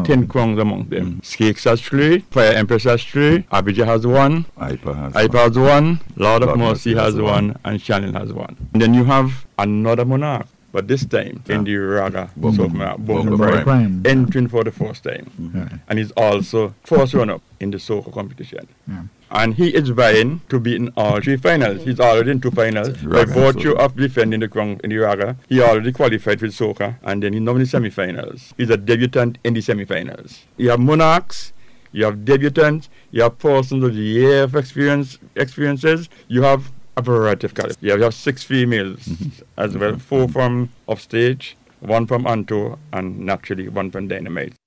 10 crowns among them. Skakes has 3, Fire Empress has 3, Abijah has 1, Ipa has 1, Lord of Mercy has 1, and Shannon has 1. And then you have another monarch, but this time in the Raga Bumper Prime, entering for the first time. And he's also first runner-up in the soca competition. And he is vying to be in all 3 finals. He's already in 2 finals. By virtue of defending the crown in the Raga, he already qualified with soca, and then he's now in the semi-finals. He's a debutant in the semi-finals. You have monarchs, you have debutants, you have persons with a year of experiences, you have a variety of characters. You have 6 females as well, 4 from Offstage, 1 from Anto, and naturally 1 from Dynamite.